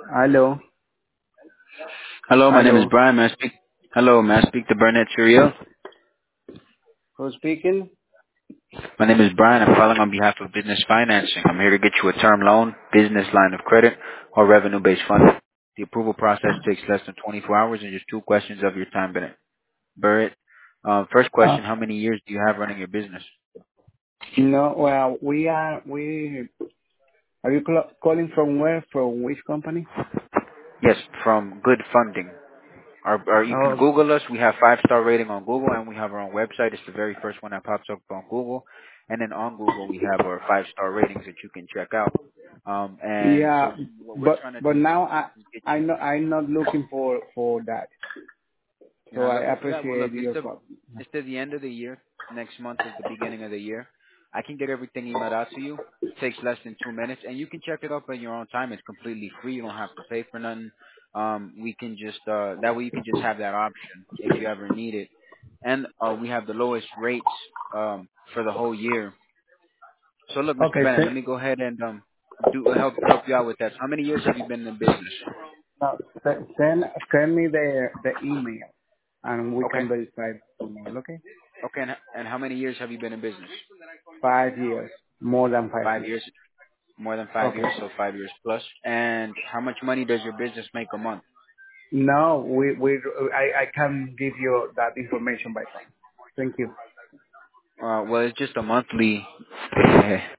Hello. Hello, my name is Hello. Brian. May I speak? Hello, may I speak to Burnett Churiel? Who's speaking? My name is Brian. I'm calling on behalf of Business Financing. I'm here to get you a term loan, business line of credit, or revenue-based funding. The approval process takes less than 24 hours and just two questions of your time, Bennett. Burrett. First Uh, question, how many years do you have running your business? no, well, are you calling from where? From which company? Yes, from Good Funding. Or you can Oh, Google us. We have 5-star rating on Google, and we have our own website. It's the very first one that pops up on Google. And then on Google, we have our 5-star ratings that you can check out. And yeah, so what we're but trying to but do now is get you. I'm not looking for that. You're So not I looking for that? Well, look, appreciate your call. it's to the end of the year. Next month is the beginning of the year. I can get everything emailed out to you. It takes less than 2 minutes, and you can check it up in your own time. It's completely free. You don't have to pay for nothing. We can just that way you can just have that option if you ever need it. And we have the lowest rates for the whole year. So look, Mr. Okay, Bennett, let me go ahead and do help you out with that. So how many years have you been in business? now send me the email and we Okay. can verify the email. Okay, Okay. And how many years have you been in business? 5 years, more than five 5 years. years. More than 5 years, Okay. so 5 years plus. And how much money does your business make a month? No, I can give you that information by phone. Thank you. Well, it's just a monthly.